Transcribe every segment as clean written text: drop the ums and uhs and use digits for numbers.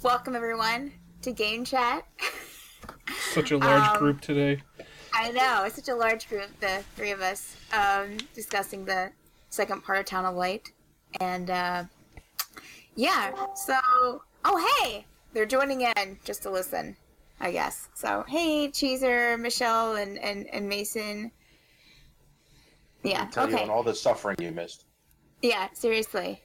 welcome everyone to Game Chat. Such a large group today. I know, it's such a large group, the three of us, discussing the second part of Town of Light. And, hey! They're joining in just to listen, I guess. So, hey, Cheezer, Michelle, and Mason. Yeah, tell you on all the suffering you missed. Yeah, seriously.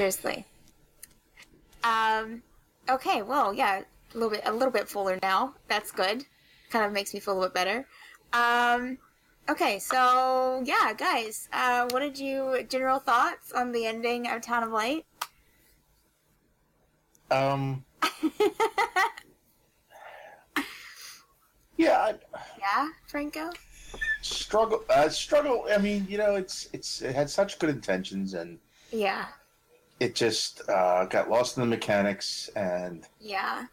Okay, well, yeah, a little bit fuller now. That's good. Kind of makes me feel a little bit better. Okay, so yeah, guys, what did you general thoughts on the ending of Town of Light? Yeah. Yeah, Franco? Struggle. I mean, it had such good intentions, and Yeah. it just got lost in the mechanics, and Yeah.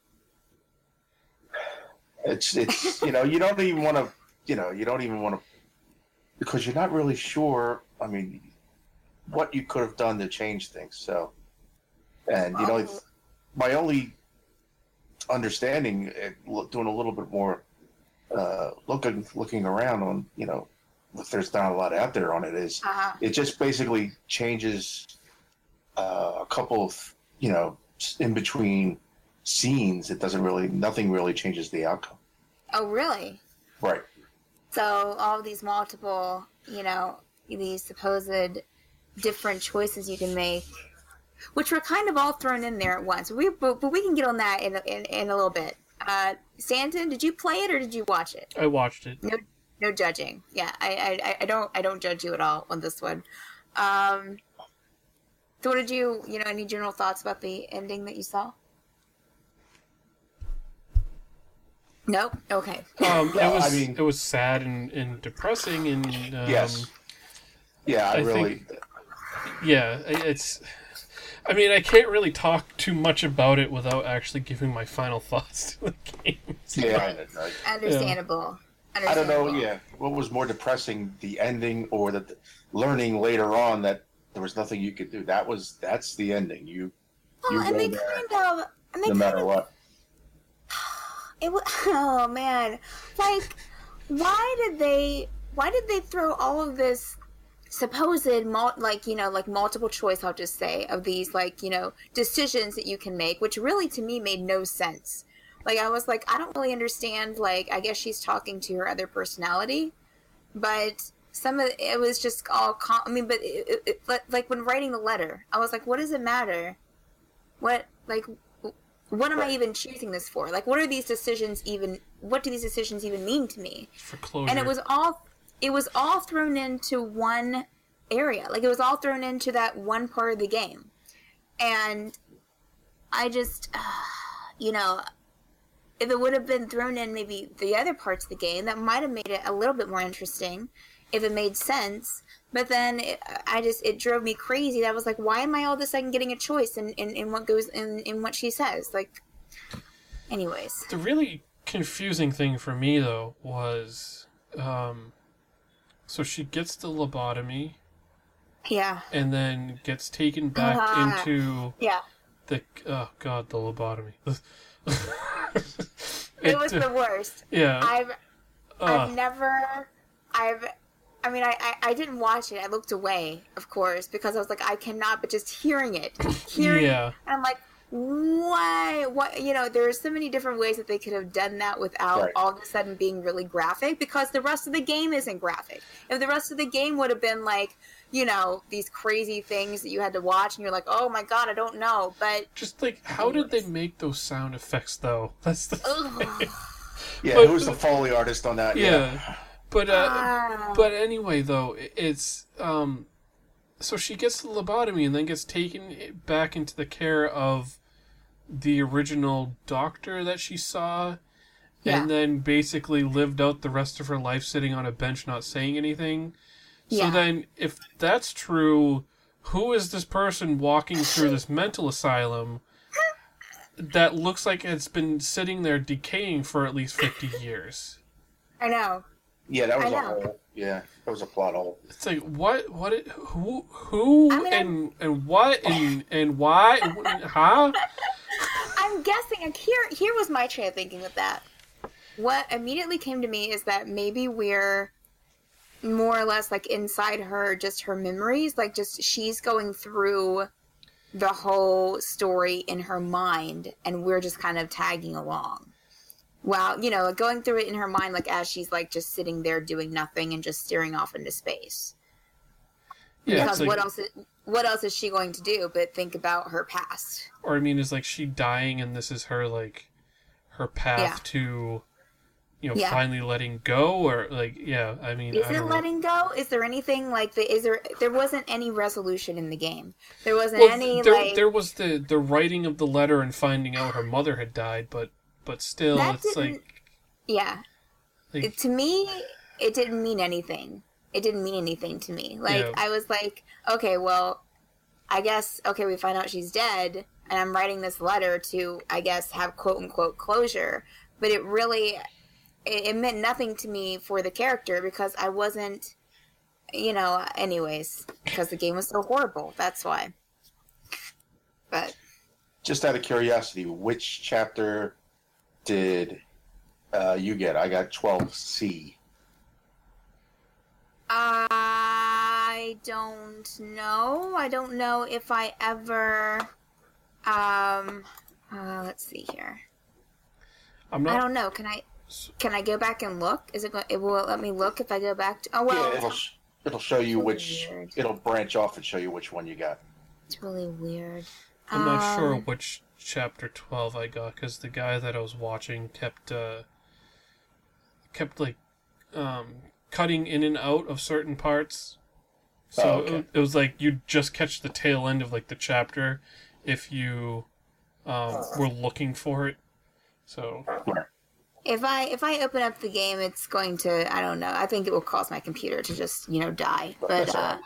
it's you don't even want to, because you're not really sure. I mean, what you could have done to change things. So, and my only understanding, doing a little bit more looking around on, if there's not a lot out there on it, is it just basically changes a couple of, in between scenes. Nothing really changes the outcome. Oh, really? Right. So all of these multiple, these supposed different choices you can make, which were kind of all thrown in there at once. But we can get on that in a little bit. Stanton, did you play it or did you watch it? I watched it. No judging. Yeah, I don't judge you at all on this one. So what did you any general thoughts about the ending that you saw? Nope. Okay. It was sad and depressing, and yes. Yeah, it's. I mean, I can't really talk too much about it without actually giving my final thoughts to the game. Yeah, Understandable. I don't know. Yeah, what was more depressing, the ending or the learning later on that there was nothing you could do? That's the ending. You and no matter what. Oh man, like why did they throw all of this supposed multiple choice, I'll just say, of these decisions that you can make, which really to me made no sense. Like I was like, I don't really understand. Like I guess she's talking to her other personality, but some of it was just all. Like when writing the letter, I was like, what does it matter? What am I even choosing this for? Like, what are these decisions even? What do these decisions even mean to me? For closure. And it was all thrown into one area. Like it was all thrown into that one part of the game, and I just, if it would have been thrown in maybe the other parts of the game, that might have made it a little bit more interesting, if it made sense. But then it drove me crazy. That was like, why am I all of a sudden getting a choice in what goes in what she says? Like, anyways. The really confusing thing for me though was, so she gets the lobotomy. Yeah. And then gets taken back into the the lobotomy. It was the worst. Yeah. I didn't watch it. I looked away, of course, because I was like, I cannot, but just hearing it. Yeah. And I'm like, why? What? There are so many different ways that they could have done that without all of a sudden being really graphic, because the rest of the game isn't graphic. If the rest of the game would have been like, these crazy things that you had to watch and you're like, oh my God, I don't know. But just like, how did they make those sound effects though? That's the thing. Yeah, who was the Foley artist on that? Yeah. But anyway, though, it's so she gets the lobotomy and then gets taken back into the care of the original doctor that she saw, and then basically lived out the rest of her life sitting on a bench not saying anything. So then, if that's true, who is this person walking through this mental asylum that looks like it's been sitting there decaying for at least 50 years? I know. Yeah, that was a hole. Yeah, that was a plot hole. It's like, who, and what, and why, huh? I'm I'm guessing, like, here was my train of thinking with that. What immediately came to me is that maybe we're more or less, like, inside her, just her memories, like, just she's going through the whole story in her mind, and we're just kind of tagging along. Well, you know, like, going through it in her mind, like, as she's, like, just sitting there doing nothing and just staring off into space. Yeah, because like, what else is she going to do but think about her past? Or, I mean, is, like, she dying and this is her, like, her path to, you know, finally letting go? Or, like, I mean... Is it letting go? Is there anything, like, there wasn't any resolution in the game. There wasn't There was the writing of the letter and finding out her mother had died, but still, it's like... Yeah. Like, to me, it didn't mean anything. It didn't mean anything to me. Like, I was like, okay, well, I guess, we find out she's dead, and I'm writing this letter to, I guess, have quote-unquote closure. But it really, it meant nothing to me for the character, because I wasn't, you know, anyways, because the game was so horrible. That's why. But... Just out of curiosity, which chapter did you get? I got 12C. I don't know. I don't know if I ever. Let's see here. I don't know. Can I go back and look? It will let me look if I go back to? Oh well. Yeah, it'll show you which. Weird. It'll branch off and show you which one you got. It's really weird. I'm not sure which chapter 12 I got, because the guy that I was watching kept like cutting in and out of certain parts. So it was like you'd just catch the tail end of like the chapter if you were looking for it. So if I open up the game, it's going to, I don't know, I think it will cause my computer to just, you know, die. But I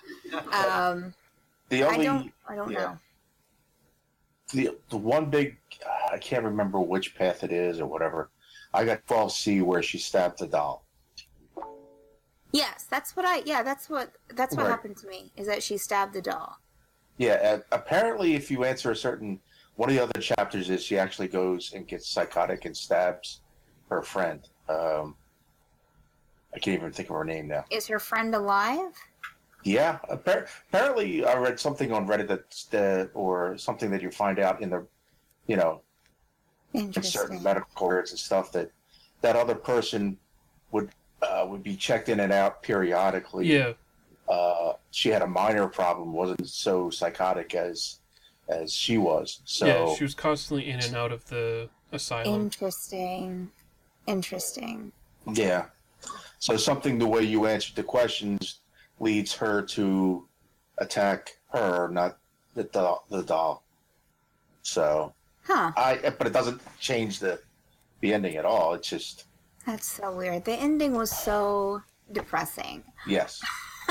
don't know. The one big, I can't remember which path it is or whatever. I got 12C where she stabbed the doll. Yes, that's what happened to me, is that she stabbed the doll. Yeah, apparently if you answer one of the other chapters is she actually goes and gets psychotic and stabs her friend. I can't even think of her name now. Is her friend alive? Yeah, apparently I read something on Reddit or something that you find out in the, you know, in certain medical records and stuff that other person would be checked in and out periodically. Yeah. She had a minor problem, wasn't so psychotic as she was. So yeah, she was constantly in and out of the asylum. Interesting. Yeah. So something the way you answered the questions leads her to attack her, not the doll. So. Huh. But it doesn't change the ending at all. It's just. That's so weird. The ending was so depressing. Yes.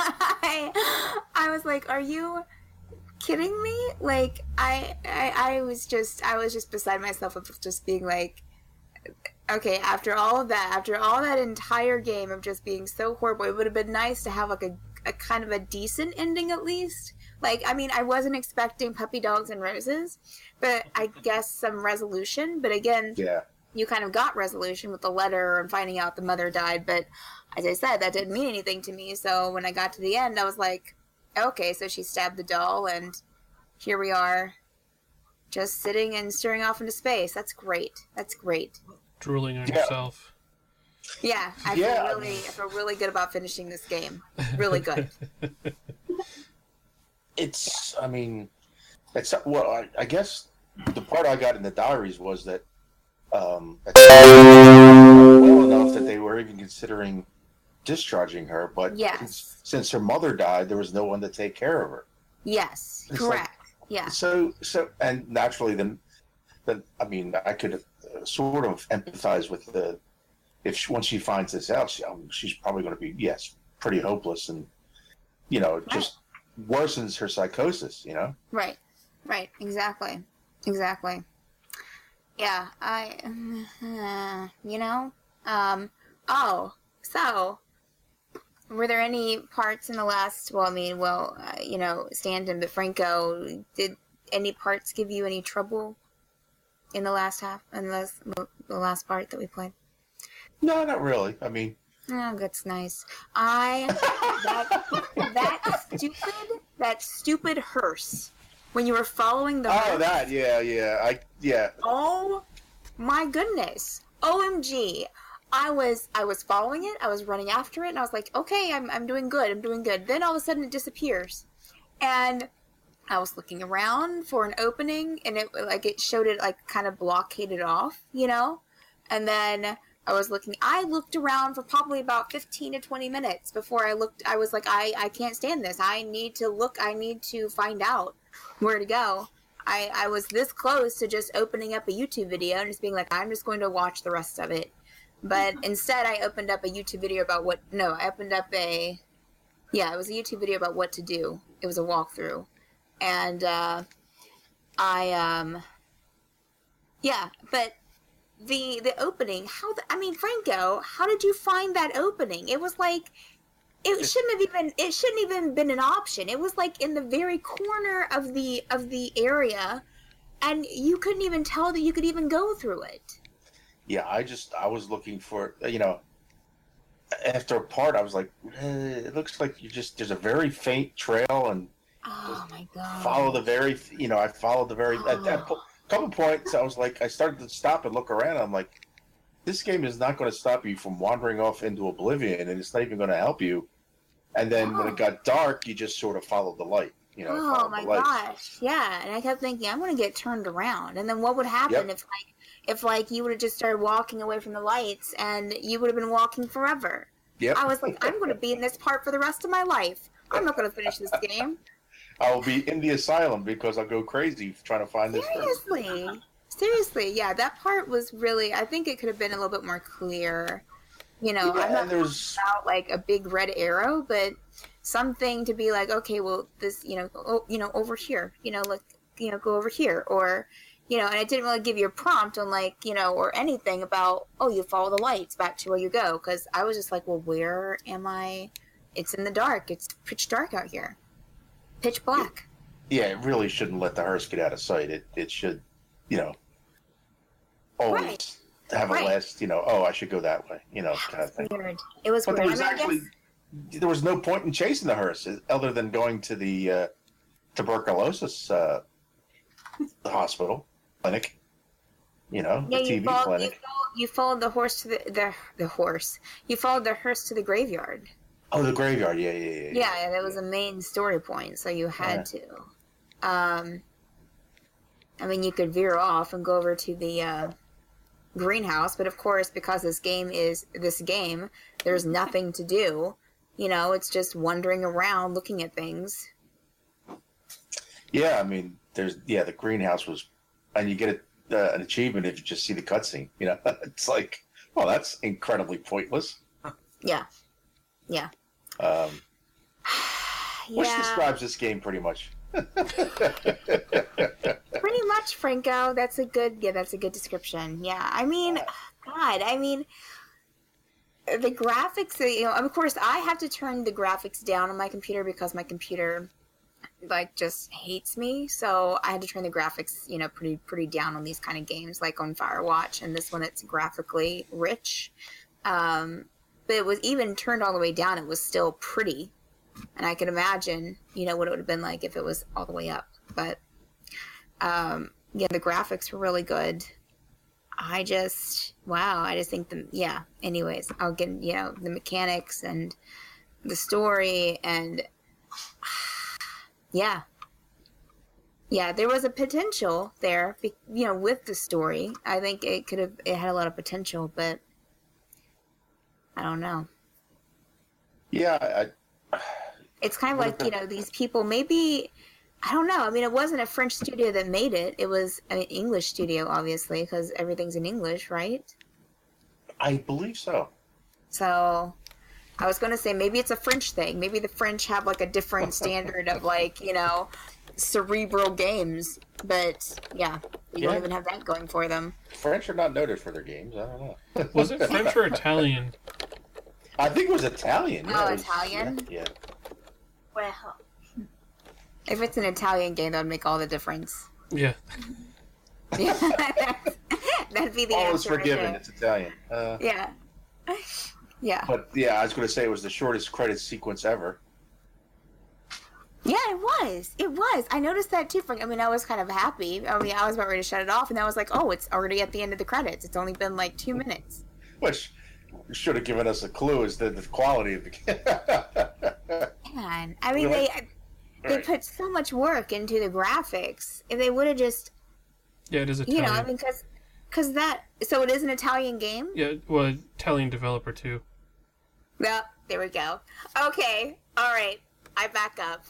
I was like, are you kidding me? Like, I was just beside myself with just being like, okay, after all that entire game of just being so horrible, it would have been nice to have like a kind of a decent ending at least. Like, I mean, I wasn't expecting puppy dogs and roses, but I guess some resolution. But again, you kind of got resolution with the letter and finding out the mother died. But as I said, that didn't mean anything to me. So when I got to the end, I was like, okay, so she stabbed the doll, and here we are, just sitting and staring off into space. That's great. Drooling on yourself. Yeah, I feel really good about finishing this game. Really good. I guess the part I got in the diaries was that well enough that they were even considering discharging her, but since her mother died, there was no one to take care of her. Yes, it's correct. Yeah. So, and naturally, then I mean, I could sort of empathize with once she finds this out, she's probably going to be pretty hopeless, and just worsens her psychosis. Right. Exactly. Yeah. So, were there any parts in the last? Stanton, but Franco, did any parts give you any trouble? in the last half, in the last part that we played? No, not really. I mean, Oh, that's nice. That stupid hearse when you were following the hearse. oh, that, yeah. Oh my goodness. OMG. I was following it, I was running after it, and I was like, okay, I'm doing good. Then all of a sudden it disappears. And I was looking around for an opening, and it showed it like kind of blockaded off, you know? And then I looked around for probably about 15 to 20 minutes before I was like, I can't stand this. I need to find out where to go. I was this close to just opening up a YouTube video and just being like, I'm just going to watch the rest of it. But instead I opened up a YouTube video about it was a YouTube video about what to do. It was a walkthrough. And, but the opening, Franco, how did you find that opening? It was like, it shouldn't even been an option. It was like in the very corner of the area, and you couldn't even tell that you could even go through it. Yeah, I was looking for, after a part, I was like, it looks like there's a very faint trail, and oh my God. I followed the very, at that couple points, I was like, I started to stop and look around. I'm like, this game is not going to stop you from wandering off into oblivion, and it's not even going to help you. And then when it got dark, you just sort of followed the light. Oh my gosh, yeah. And I kept thinking, I'm going to get turned around. And then what would happen if you would have just started walking away from the lights, and you would have been walking forever? Yep. I was like, I'm going to be in this part for the rest of my life. I'm not going to finish this game. I will be in the asylum because I'll go crazy trying to find this. Seriously, yeah, that part was really, I think it could have been a little bit more clear. I'm not about like a big red arrow, but something to be like, okay, well, this, over here, go over here, or, and it didn't really give you a prompt on like, or anything about, you follow the lights back to where you go, because I was just like, well, where am I? It's in the dark. It's pitch dark out here. Pitch black. Yeah, it really shouldn't let the hearse get out of sight. It should, always have a last, I should go that way, kind of thing. Weird. It was but weird. There was no point in chasing the hearse other than going to the tuberculosis hospital clinic, the TB clinic. You followed the horse to the horse. You followed the hearse to the graveyard. Oh, the graveyard, yeah. Yeah, that was a main story point, so you had to. You could veer off and go over to the greenhouse, but of course, because this game, there's nothing to do. It's just wandering around, looking at things. Yeah, the greenhouse was, and you get an achievement if you just see the cutscene. It's like, well, that's incredibly pointless. Yeah. Which describes this game pretty much. Pretty much, Franco. That's a good description. Yeah. The graphics, of course I have to turn the graphics down on my computer because my computer just hates me. So I had to turn the graphics, pretty down on these kind of games, like on Firewatch, and this one it's graphically rich. But it was even turned all the way down, it was still pretty. And I could imagine, what it would have been like if it was all the way up. But, the graphics were really good. I just think anyways, I'll get, the mechanics and the story and, yeah, there was a potential there, with the story. I think it had a lot of potential, but I don't know. Yeah, it's kind of like, these people, maybe, I don't know. It wasn't a French studio that made it. It was an English studio, obviously, because everything's in English, right? I believe so. So, I was going to say, maybe it's a French thing. Maybe the French have, a different standard of, cerebral games. But, you don't even have that going for them. French are not noted for their games. I don't know. Was it French or Italian? I think it was Italian. Oh, Italian? Yeah. Well, if it's an Italian game, that would make all the difference. Yeah. Yeah, that'd be the All answer. is forgiven. Right there. It's Italian. Yeah. Yeah. But yeah, I was going to say it was the shortest credit sequence ever. Yeah, it was. It was. I noticed that too. I mean, I was kind of happy. I mean, I was about ready to shut it off, and I was like, "Oh, it's already at the end of the credits. It's only been like 2 minutes." Which should have given us a clue as to the quality of the game. Man, I mean, they put so much work into the graphics. If they would have just, Yeah, it is Italian. I mean, because that. So it is an Italian game. Yeah, well, Italian developer too. Well, there we go. Okay, all right. I back up.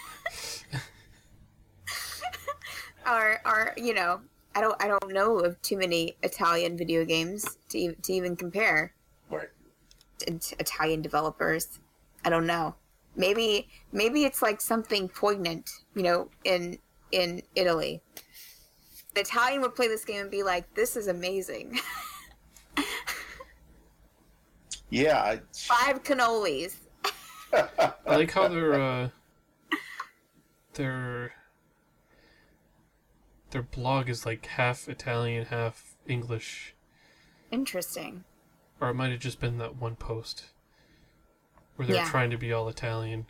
or I don't know of too many Italian video games to even compare. Right. Italian developers. I don't know. Maybe it's like something poignant, in Italy. The Italian would play this game and be like, "This is amazing." Yeah. 5 cannolis. I like how their blog is like half Italian, half English. Interesting. Or it might have just been that one post where they're trying to be all Italian.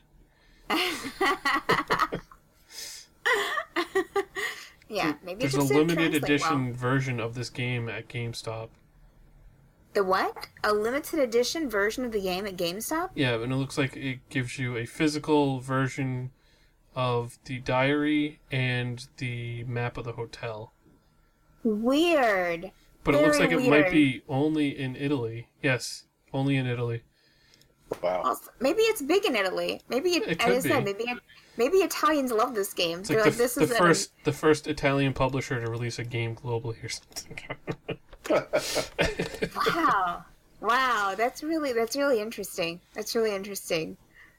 Yeah, maybe there's a limited edition version of this game at GameStop. The what? A limited edition version of the game at GameStop? Yeah, and it looks like it gives you a physical version of the diary and the map of the hotel. Weird. But it looks like it might be only in Italy. Yes, only in Italy. Wow. Also, maybe it's big in Italy. Maybe it could as I said, maybe Italians love this game. It's They're like this the is the first Italian publisher to release a game globally or something. Wow, that's really interesting. That's really interesting.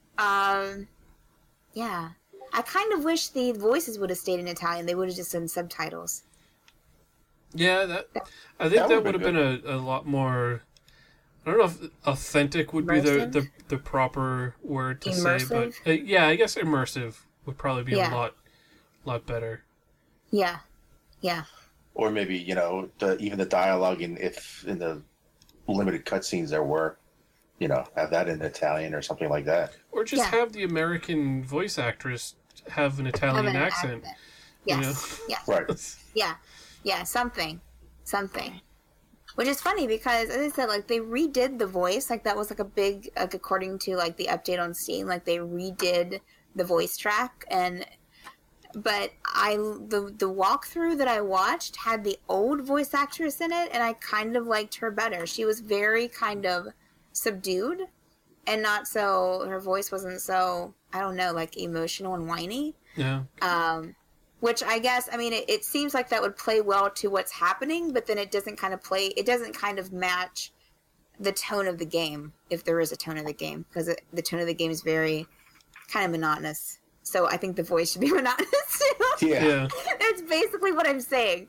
Yeah. I kind of wish the voices would have stayed in Italian. They would have just done subtitles. Yeah, I think that would have been a lot more. I don't know if authentic would immersive? be the proper word to immersive? say, but yeah, I guess immersive would probably be a lot better. Yeah. Yeah. Or maybe, even the dialogue, if in the limited cutscenes there were, have that in Italian or something like that. Or just have the American voice actress have an Italian accent. Yes. Yeah. Right. Yeah. Yeah. Something. Which is funny because, as I said, like they redid the voice. Like that was like a big, like according to like the update on Steam, like they redid the voice track but the walkthrough that I watched had the old voice actress in it, and I kind of liked her better. She was very kind of subdued, and not so. Her voice wasn't so, I don't know, like emotional and whiny. Yeah. Which I guess, I mean, it seems like that would play well to what's happening, but then it doesn't kind of match the tone of the game, if there is a tone of the game, because the tone of the game is very kind of monotonous. So I think the voice should be monotonous too. Yeah. That's basically what I'm saying.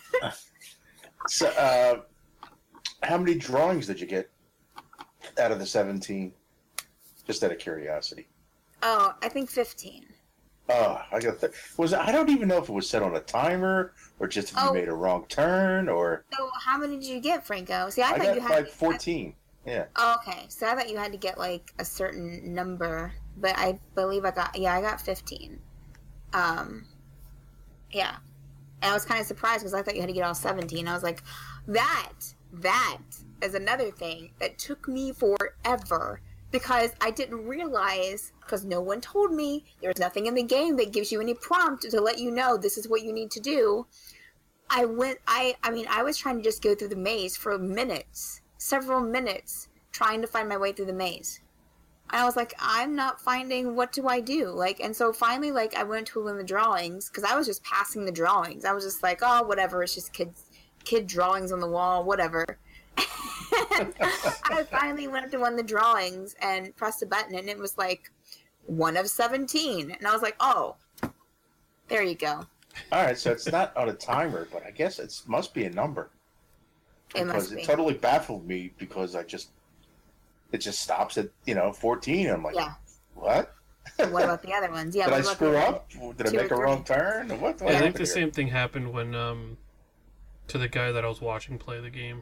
So, how many drawings did you get out of the 17? Just out of curiosity. Oh, I think 15. Oh, I don't even know if it was set on a timer or just if you made a wrong turn or. So how many did you get, Franco? See, I thought got you had like 14. Yeah. Oh, okay. So I thought you had to get like a certain number, but I believe I got 15. Yeah. And I was kind of surprised because I thought you had to get all 17. I was like, that is another thing that took me forever because I didn't realize, because no one told me, there's nothing in the game that gives you any prompt to let you know this is what you need to do. I was trying to just go through the maze for minutes, several minutes, trying to find my way through the maze. And I was like, I'm not finding, what do I do? Like, and so finally, like, I went to one of the drawings, because I was just passing the drawings. I was just like, oh, whatever, it's just kid drawings on the wall, whatever. I finally went up to one of the drawings and pressed a button, and it was like 1 of 17. And I was like, oh, there you go. All right, so it's not on a timer, but I guess it must be a number. It must be. Because it totally baffled me because it just stops at 14. I'm like, what? What about the other ones? Yeah. Did I screw up? Did I make a wrong turn? What I think the same thing happened when to the guy that I was watching play the game.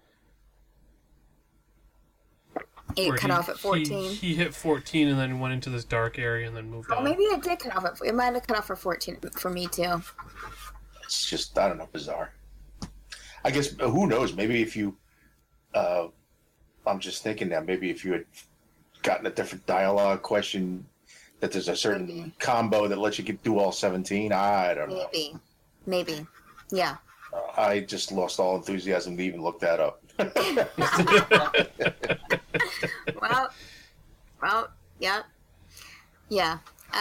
It cut off at 14. He hit 14 and then went into this dark area and then moved on. Maybe it did cut off. It might have cut off for 14 for me too. It's just, I don't know, bizarre. I guess, who knows? Maybe if you, I'm just thinking now, maybe if you had gotten a different dialogue question, that there's a certain combo that lets you do all 17. I don't know. Maybe. Yeah. I just lost all enthusiasm to even look that up. well, yeah. Yeah.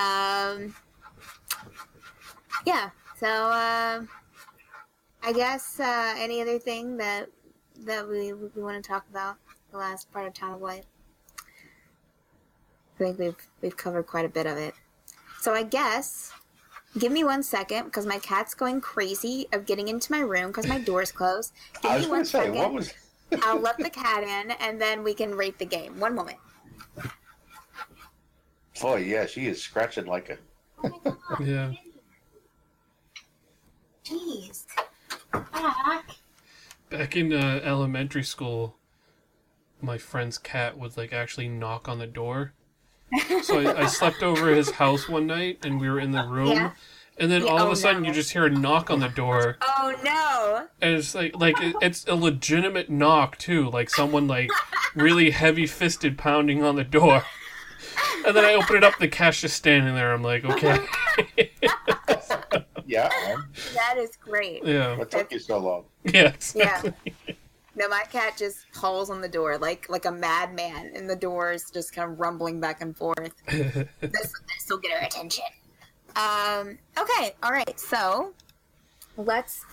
Yeah. So, I guess, any other thing that we want to talk about the last part of Town of Light? I think we've covered quite a bit of it. So I guess, give me 1 second because my cat's going crazy of getting into my room because my door's closed. I was going to say, what was... I'll let the cat in and then we can rate the game. 1 moment. Boy, yeah, she is scratching like a... Oh my God. Yeah. Jeez. Back in elementary school, my friend's cat would actually knock on the door. So I slept over at his house one night, and we were in the room, and then all of a sudden you just hear a knock on the door. Oh no! And it's it's a legitimate knock too, someone really heavy-fisted pounding on the door. And then I open it up, the cat's just standing there. I'm like, okay. Yeah. That is great. Yeah. What took you so long? Yeah, exactly. Yeah. No, my cat just pulls on the door like a madman, and the door is just kind of rumbling back and forth. This will get her attention. Okay, all right. So let's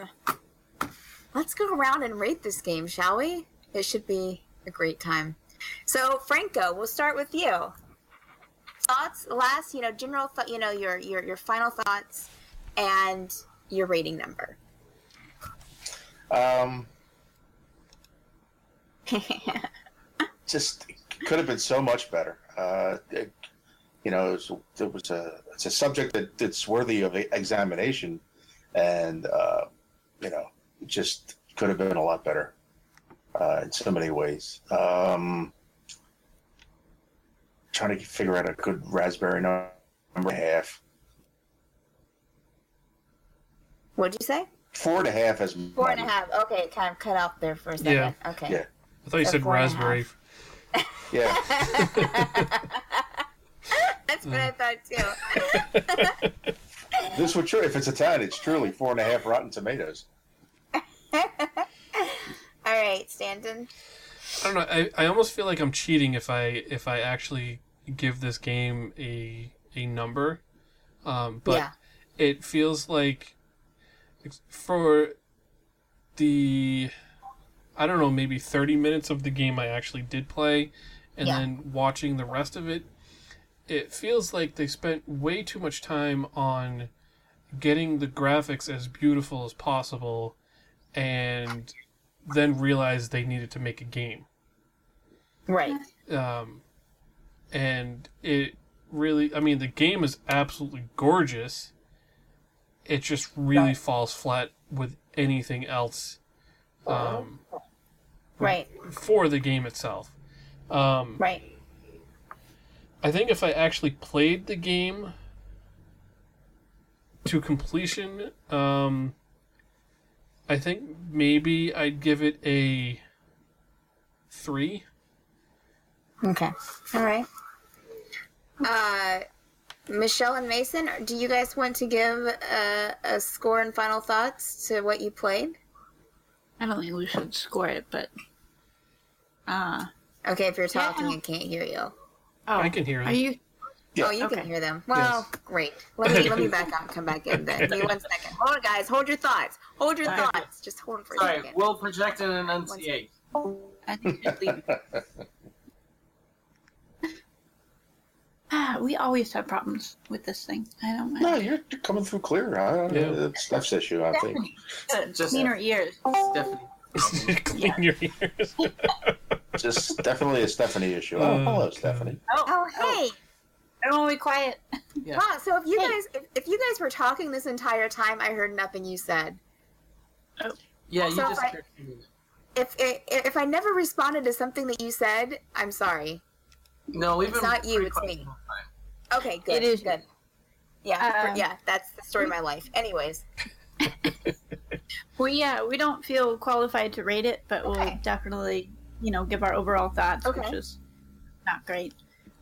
go around and rate this game, shall we? It should be a great time. So Franco, we'll start with you. Thoughts, last, general thought, your final thoughts and your rating number. Just could have been so much better. It's a subject that's worthy of examination, and it just could have been a lot better in so many ways. Trying to figure out a good raspberry number and a half. What'd you say? 4.5 as 4.5. Okay, kind of cut off there for a second. Yeah. Okay. Yeah. I thought you said raspberry. Yeah. That's what I thought too. This would true. If it's a 10, it's truly 4.5 Rotten Tomatoes. All right, Stanton. I don't know. I almost feel like I'm cheating if I actually give this game a number, but it feels like for the, I don't know, maybe 30 minutes of the game I actually did play, and then watching the rest of it, it feels like they spent way too much time on getting the graphics as beautiful as possible, and then realized they needed to make a game. Right. And it really, the game is absolutely gorgeous. It just really falls flat with anything else. Right. For the game itself. Right. I think if I actually played the game to completion, I think maybe I'd give it a 3. Okay. All right. Michelle and Mason, do you guys want to give a score and final thoughts to what you played? I don't think we should score it, but... Okay, if you're talking, I can't hear you. Oh, I can hear them. Are you... Yeah. Oh, you can hear them. Well, great. Let me back out and come back in then. Give me 1 second. Hold on, guys. Hold your thoughts. Hold your thoughts. Just hold them for a second. We'll project and enunciate. I think we should leave. We always have problems with this thing. I don't No, mind. you're coming through clear. I don't know. It's Steph's issue, I think. Just Clean our ears. Stephanie. Clean your ears. Just definitely a Stephanie issue. Oh, hello, Stephanie. Oh, hey. I don't want to be quiet. Yeah. Wow, so if you guys were talking this entire time, I heard nothing you said. Yeah, you So just. If I never responded to something that you said, I'm sorry. No, we've It's been not you, pretty it's quiet me. the whole time. Okay, good. It is good. Yeah, Um, yeah. That's the story of my life. Anyways, we don't feel qualified to rate it, but we'll Okay. definitely, give our overall thoughts, Okay. which is not great.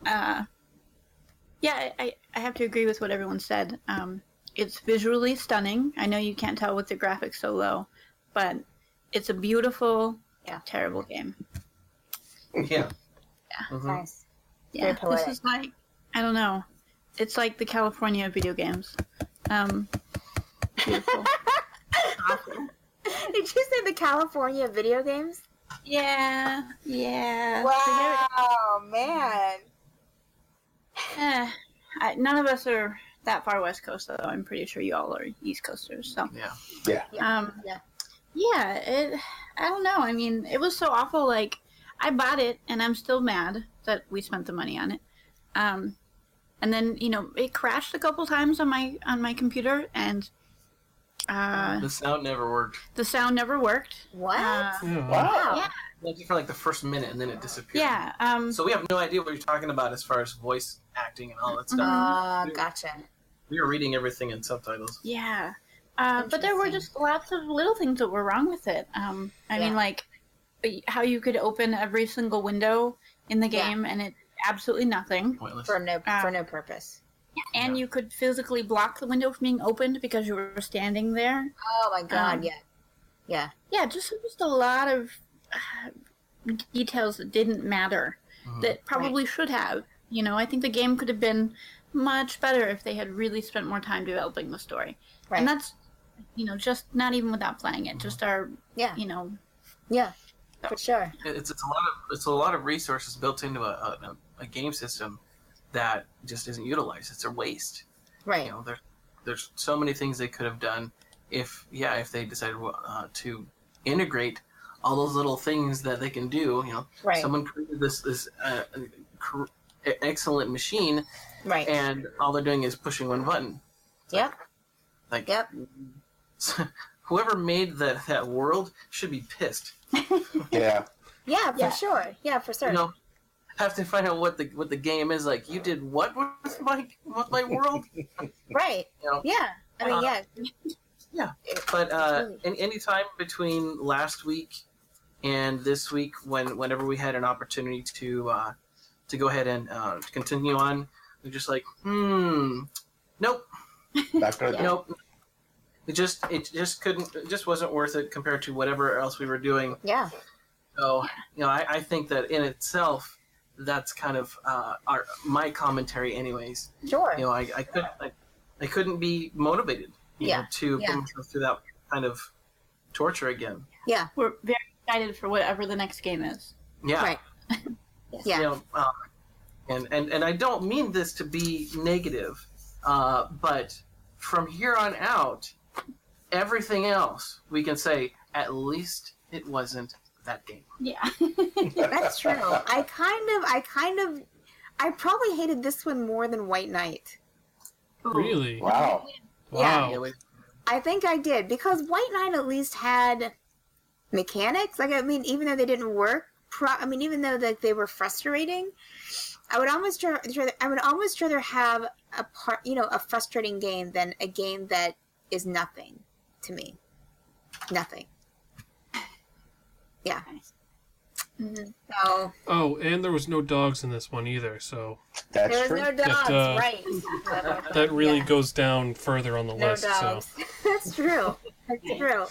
Yeah, I have to agree with what everyone said. It's visually stunning. I know you can't tell with the graphics so low, but it's a beautiful, terrible game. Yeah. Mhm. nice. Yeah, Very poetic. this is like, I don't know. It's like the California video games. Beautiful. Awful. Did you say the California video games? Yeah. Wow, man. None of us are that far West Coast, though. I'm pretty sure you all are East Coasters. So, Yeah. I don't know. I mean, it was so awful. Like, I bought it, and I'm still mad that we spent the money on it. And then it crashed a couple times on my computer, and The sound never worked. the sound never worked. What? Yeah. Wow. Yeah. Like for like the first minute, and then it disappeared. Yeah. So we have no idea what you're talking about as far as voice acting and all that stuff. Gotcha. We were reading everything in subtitles. Yeah. But there were just lots of little things that were wrong with it. I mean, like how you could open every single window in the game and it absolutely nothing. Pointless. For no purpose. And you could physically block the window from being opened because you were standing there. Oh my god, yeah. Yeah, just a lot of details that didn't matter that probably should have. I think the game could have been much better if they had really spent more time developing the story. Right. And that's, just not even without playing it, just our, Yeah. Yeah. For sure. It's a lot of resources built into a game system that just isn't utilized. It's a waste. Right. There's so many things they could have done if they decided to integrate all those little things that they can do. Right. Someone created this excellent machine, Right. and all they're doing is pushing one button. Yep. Like, Yep. whoever made that world should be pissed. Yeah. Yeah, for sure. Yeah, for sure. Have to find out what the game is like. You did what with my world? Right. Yeah. I mean, yeah. Yeah. But any time between last week and this week, whenever we had an opportunity to go ahead and continue on, we're just like, nope, Not good. nope. It just wasn't worth it compared to whatever else we were doing. Yeah. So I think that in itself, that's kind of my commentary, anyways. Sure. I couldn't be motivated, to put myself through that kind of torture again. Yeah. We're very excited for whatever the next game is. Yeah. Right. Yeah. And I don't mean this to be negative, but from here on out, everything else we can say, at least it wasn't that game. Yeah. That's true. I probably hated this one more than White Knight. Really? Wow. Wow. Yeah, I think I did because White Knight at least had mechanics. Like, I mean, even though they didn't work, even though they were frustrating, I would almost rather have a frustrating game than a game that is nothing to me. Nothing. Yeah. Mm-hmm. So Oh, and there was no dogs in this one either, so That's there was true. no dogs, That, right? that really Yeah. goes down further on the No list. dogs. That's true. That's true.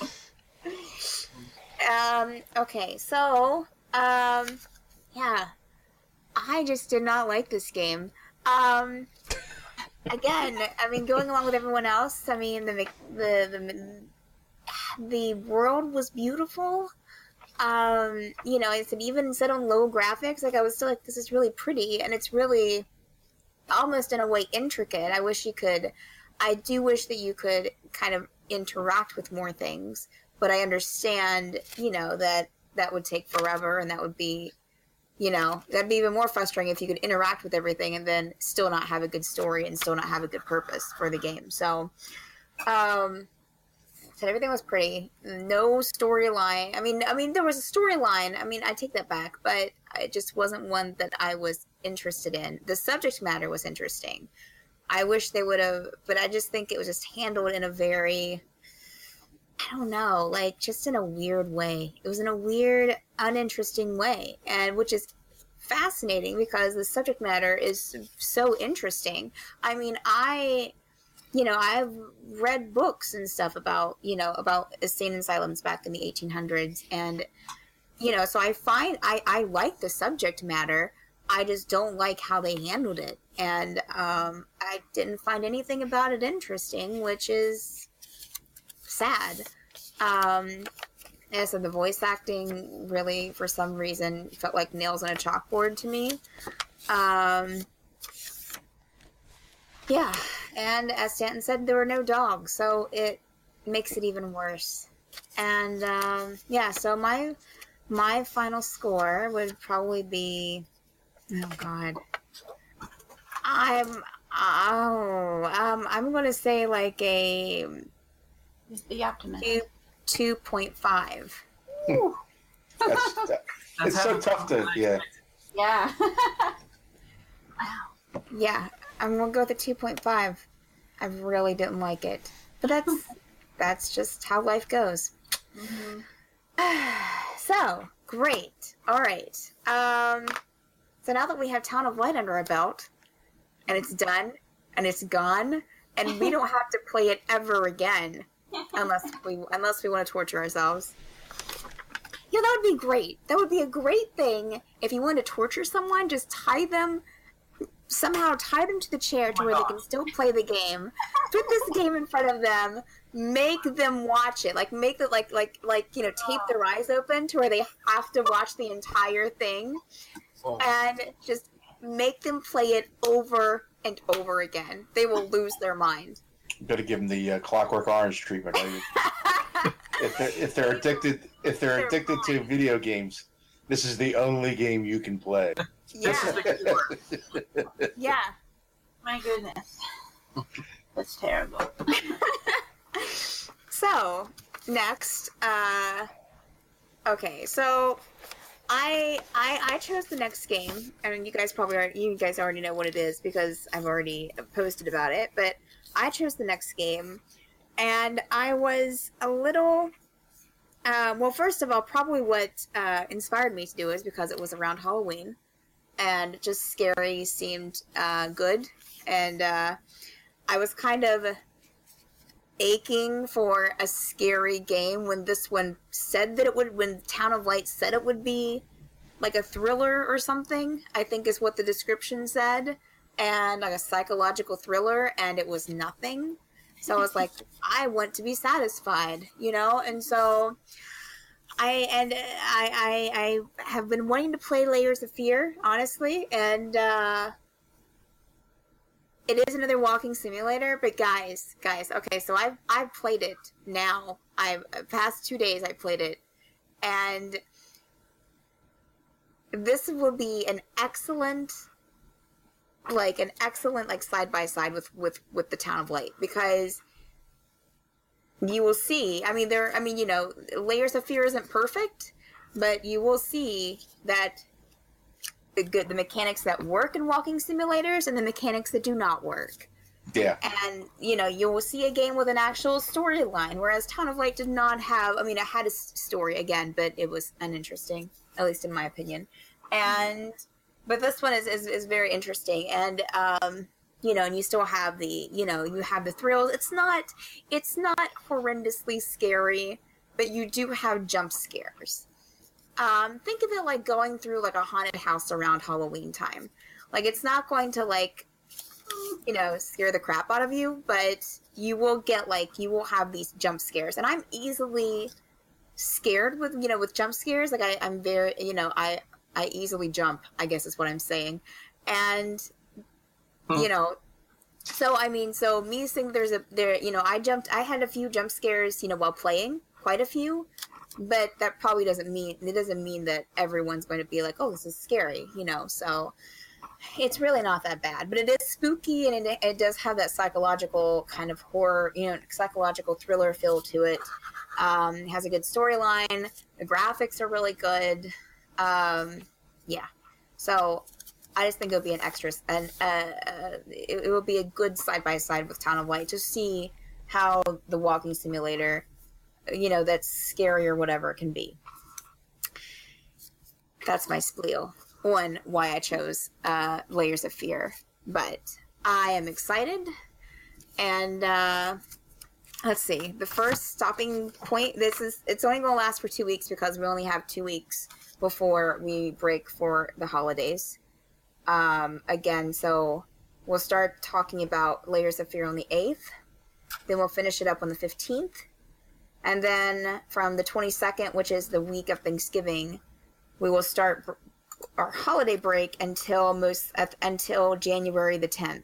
Okay, so yeah, I just did not like this game. Again, I mean, going along with everyone else, I mean, the world was beautiful. I said even set on low graphics, like I was still like, this is really pretty, and it's really almost in a way intricate. I do wish that you could kind of interact with more things, but I understand, that would take forever, and that would be, that'd be even more frustrating if you could interact with everything and then still not have a good story and still not have a good purpose for the game. So, said, everything was pretty. No storyline. I mean, there was a storyline. I mean, I take that back, but it just wasn't one that I was interested in. The subject matter was interesting. I wish they would have, but I just think it was just handled in a very, I don't know, like just in a weird way. It was in a weird, uninteresting way, and which is fascinating because the subject matter is so interesting. I mean, I've read books and stuff about insane asylums back in the 1800s, and so I like the subject matter. I just don't like how they handled it, and I didn't find anything about it interesting, which is sad. And so the voice acting really, for some reason, felt like nails on a chalkboard to me. Yeah, and as Stanton said, there were no dogs, so it makes it even worse. And so my final score would probably be, oh God, I'm going to say like a Just be optimist. 2.5. It's so tough to, yeah. Yeah. Yeah, I'm going to go with a 2.5. I really didn't like it. But that's just how life goes. Mm-hmm. So, great. All right. So now that we have Town of Light under our belt, and it's done, and it's gone, and we don't have to play it ever again, unless we want to torture ourselves. Yeah, that would be great. That would be a great thing if you want to torture someone. Just somehow tie them to the chair to where they can still play the game. Put this game in front of them. Make them watch it. Like make it tape their eyes open to where they have to watch the entire thing, and just make them play it over and over again. They will lose their mind. You better give them the Clockwork Orange treatment. If they're addicted to video games, this is the only game you can play. Yeah. This is the cure. Yeah. My goodness. That's terrible. So, next, okay, so I chose the next game. I mean, you guys already know what it is because I've already posted about it, but I chose the next game, and I was a little, well, first of all, probably what inspired me to do is because it was around Halloween, and just scary seemed good, and I was kind of aching for a scary game when this one said that it would, when Town of Light said it would be like a thriller or something, I think is what the description said, and like a psychological thriller, and it was nothing. So I was like, I want to be satisfied, and so I have been wanting to play Layers of Fear, honestly, and it is another walking simulator, but guys, okay, so I've played it now. Past 2 days I played it, and this will be an excellent side by side with the Town of Light, because you will see. Layers of Fear isn't perfect, but you will see that the mechanics that work in walking simulators and the mechanics that do not work. Yeah. And, you will see a game with an actual storyline, whereas Town of Light did not have, it had a story again, but it was uninteresting, at least in my opinion. But this one is very interesting. And, and you still have you have the thrills. It's not horrendously scary, but you do have jump scares. Think of it like going through like a haunted house around Halloween time. Like, it's not going to scare the crap out of you, but you will have these jump scares. And I'm easily scared with jump scares. Like I'm very, I easily jump, I guess is what I'm saying. And, so me saying I had a few jump scares, while playing, quite a few. But that probably doesn't mean that everyone's going to be like, oh, this is scary, so it's really not that bad, but it is spooky, and it does have that psychological kind of horror, psychological thriller feel to it. It has a good storyline. The graphics are really good. Yeah. So I just think it would be an extra, and it would be a good side-by-side with Town of Light to see how the walking simulator, that's scary or whatever it can be. That's my spiel on why I chose Layers of Fear. But I am excited, and let's see. The first stopping point, it's only going to last for 2 weeks because we only have 2 weeks before we break for the holidays. Again, so we'll start talking about Layers of Fear on the 8th. Then we'll finish it up on the 15th. And then from the 22nd, which is the week of Thanksgiving, we will start our holiday break until January the 10th.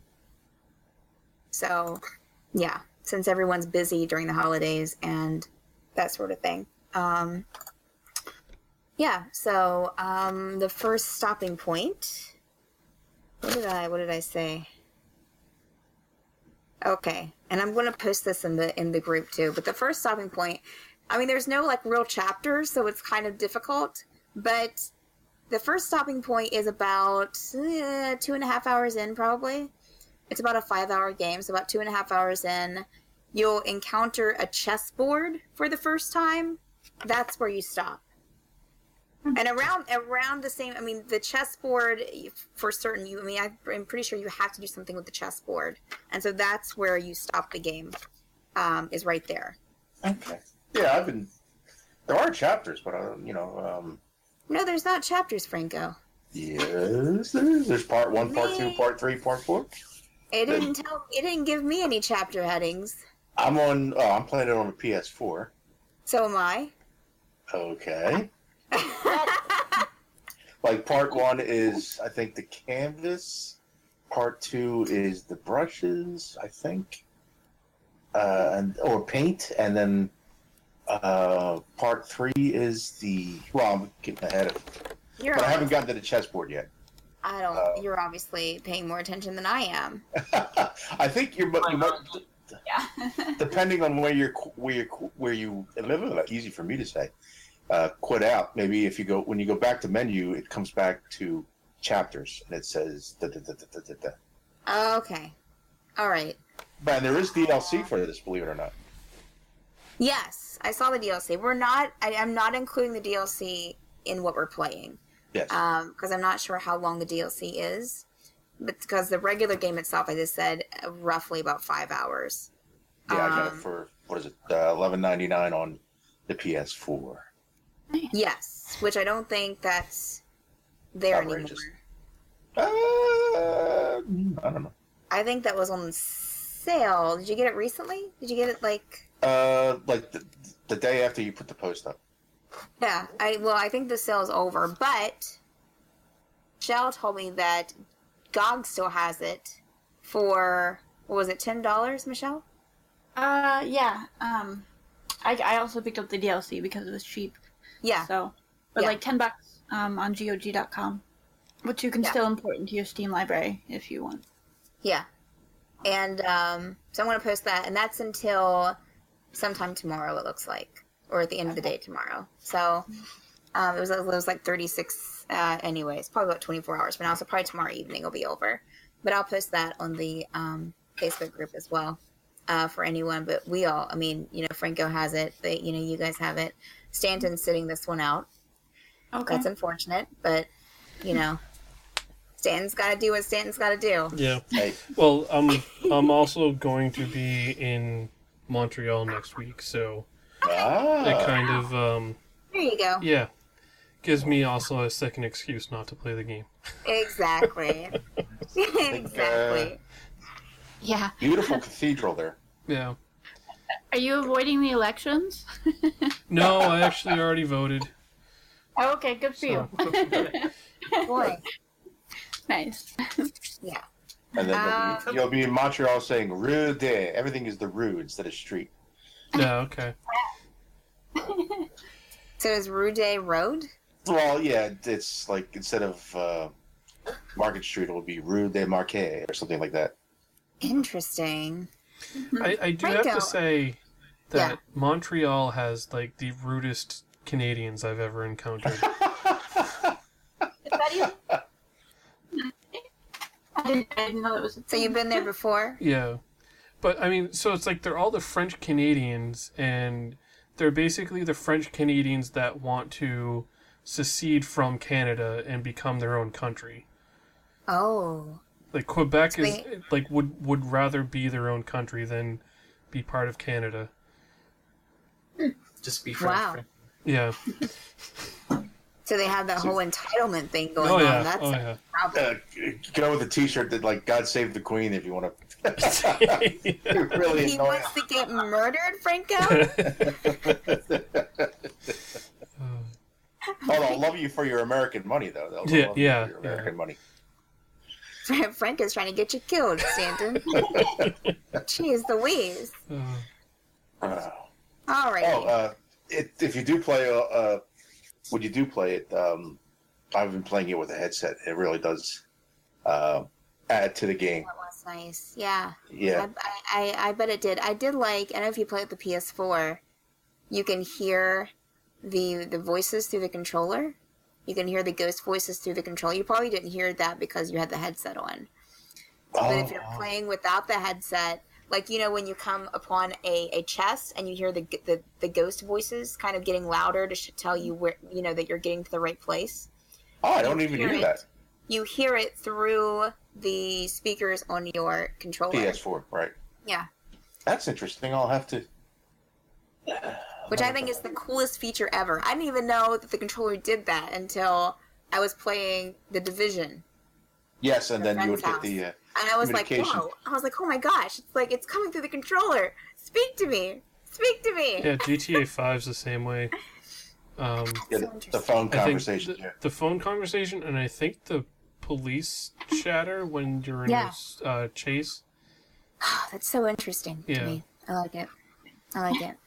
So, yeah, since everyone's busy during the holidays and that sort of thing. Yeah, so the first stopping point. What did I say? Okay, and I'm going to post this in the group too. But the first stopping point, I mean, there's no real chapters, so it's kind of difficult. But the first stopping point is about 2.5 hours in, probably. It's about a 5-hour game, so about 2.5 hours in, you'll encounter a chessboard for the first time. That's where you stop. And around the same, I mean, the chessboard for certain, I'm pretty sure you have to do something with the chessboard. And so that's where you stop the game, is right there. Okay. Yeah, there are chapters, but No, there's not chapters, Franco. Yes, there's part 1, part 2, part 3, part 4. It didn't give me any chapter headings. I'm playing it on a PS4. So am I. Okay. Like part 1 is, I think, the canvas. Part 2 is the brushes, I think, or paint, and then part 3 is I'm getting ahead of it. But I haven't gotten to the chessboard yet. I don't. You're obviously paying more attention than I am. I think you might. Yeah. Depending on where you live, easy for me to say. Quit out. Maybe when you go back to menu, it comes back to chapters and it says da da da da da da. Okay. All right. But there is DLC for this, believe it or not. Yes, I saw the DLC. I'm not including the DLC in what we're playing. Yes. Because I'm not sure how long the DLC is. But because the regular game itself, I just said roughly about 5 hours. Yeah, I got it for $11.99 on the PS4. Yes, which I don't think that's there Outrageous. anymore. I don't know. I think that was on sale. Did you get it recently? Did you get it like the day after you put the post up. Yeah, I think the sale's over, but Shell told me that GOG still has it for, what was it, $10, Michelle? Yeah. I also picked up the DLC because it was cheap. Yeah. So, but like $10 on GOG.com, which you can still import into your Steam library if you want. Yeah. And so I'm going to post that, and that's until sometime tomorrow, it looks like, or at the end of the day tomorrow. So it was like 36 anyways, probably about 24 hours from now, so probably tomorrow evening will be over. But I'll post that on the Facebook group as well for anyone. But we all, Franco has it, you guys have it. Stanton's sitting this one out. Okay. That's unfortunate, but, Stanton's got to do what Stanton's got to do. Yeah. Hey. Well, I'm also going to be in Montreal next week, so it kind of There you go. yeah, gives me also a second excuse not to play the game. Exactly. Exactly. Yeah. Beautiful cathedral there. Yeah. Are you avoiding the elections? No, I actually already voted. Oh, okay, good for you. Boy. Nice. Yeah. And then you'll be in Montreal saying Rue de. Everything is the Rue instead of street. Yeah, okay. So is Rue de Road? Well, yeah, it's like instead of Market Street will be Rue des Marquets or something like that. Interesting. I do have Franco. to say that Yeah. Montreal has like the rudest Canadians I've ever encountered. Is that even? I didn't know that was a So you've been there before? Yeah. But, I mean, so it's like they're all the French Canadians, and they're basically the French Canadians that want to secede from Canada and become their own country. Oh. Like, Quebec So is, they- like, would rather be their own country than be part of Canada. Just be French. Wow. French. Yeah. So they have that whole entitlement thing going Oh, on. yeah. That's Oh, a yeah. problem. Go with a T-shirt that like "God Save the Queen" if you want to. Really He annoying. wants to get murdered, Franco? Oh, they'll love you for your American money, though. They'll Yeah, love you yeah, for your American money. Franco's trying to get you killed, Stanton. Jeez Louise. Uh, All right. if you do play, when you do play it, I've been playing it with a headset. It really does add to the game. That was nice. Yeah. Yeah. I bet it did. I did like, I don't know if you play with the PS4, you can hear the voices through the controller. You can hear the ghost voices through the controller. You probably didn't hear that because you had the headset on. But if you're playing without the headset, like, you know, when you come upon a chest and you hear the ghost voices kind of getting louder to tell you where, you know, that you're getting to the right place. Oh, I don't even hear hear it. that. You hear it through the speakers on your controller. PS4, right? Yeah. That's interesting. I'll have to. Which I think is the coolest feature ever. I didn't even know that the controller did that until I was playing The Division. Yes, and Your then you would friend's get the. And I was like, communication. whoa. I was like, oh my gosh. It's like, it's coming through the controller. Speak to me. Speak to me. Yeah, GTA 5's the same way. Yeah, So the interesting. phone I think conversation. the, Yeah. the phone conversation, and I think the police chatter when you're in Yeah. a chase. That's so interesting to Yeah. me. I like it. I like it.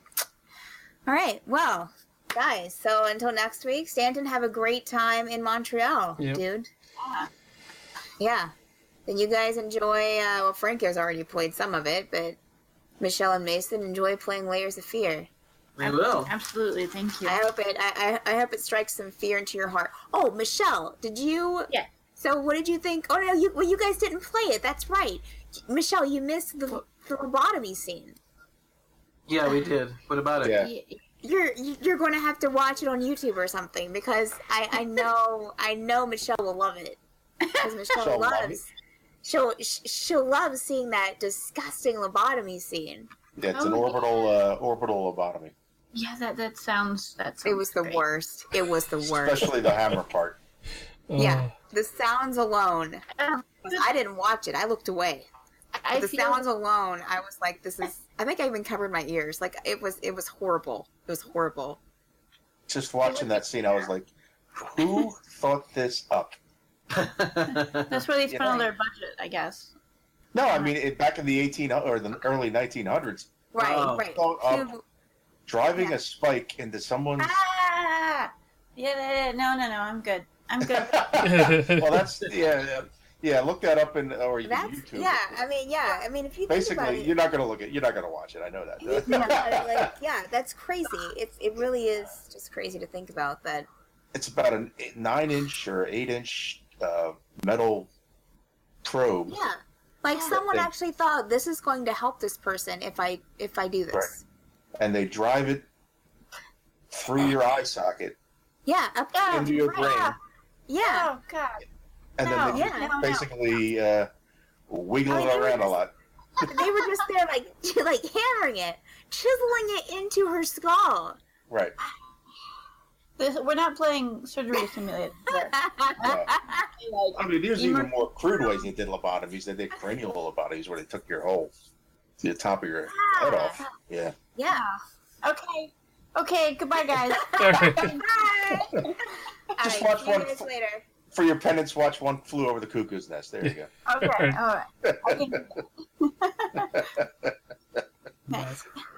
All right. Well, guys, so until next week, Stanton, have a great time in Montreal, Yep. dude. Yeah. Then you guys enjoy, well, Franco's already played some of it, but Michelle and Mason enjoy playing Layers of Fear. We will. Absolutely, thank you. I hope I hope it strikes some fear into your heart. Oh, Michelle, did you? Yeah. So what did you think? Oh no, you guys didn't play it. That's right, Michelle. You missed the lobotomy scene. Yeah, we did. What about it? Yeah. You're going to have to watch it on YouTube or something because I know Michelle will love it because Michelle She'll love loves she'll love seeing that disgusting lobotomy scene. Yeah, it's an Oh, orbital lobotomy, Yeah, that sounds. It was the great. worst. It was the worst. especially the hammer part. Yeah, the sounds alone. Uh, I didn't watch it. I looked away. I The feel sounds alone, I was like, "This is." I think I even covered my ears. Like it was horrible. It was horrible. Just watching that scene, I was like, "Who thought this up?" that's where they spent Yeah. all their budget, I guess. No, I mean back in the the early 1900s, Right, Oh. right. thought up Who- driving Yeah. a spike into someone's. Ah! Yeah, no, I'm good. I'm good. Well, that's yeah. Look that up or you can That's YouTube. yeah. I mean, if you think Basically, about it, you're not gonna watch it. I know that. you think about it, like, yeah, that's crazy. It really is just crazy to think about that. It's about a 9-inch or 8-inch metal probe. Yeah, like someone They- actually thought this is going to help this person if I do this. Right. And they drive it through your eye socket Yeah, up into your brain, yeah. Oh God. and then they yeah. just basically wiggle I mean, it they were around a just- lot. They were just there, like hammering it, chiseling it into her skull. Right. We're not playing surgery simulator. I mean, there's even more crude ways they did lobotomies. They did cranial lobotomies where they took your whole, the top of your head off. Yeah. Yeah. Okay. Goodbye, guys. All right. Bye. Just All right, watch see you one guys later. For your penance, watch One Flew Over the Cuckoo's Nest. There you go. Okay. All right. Nice.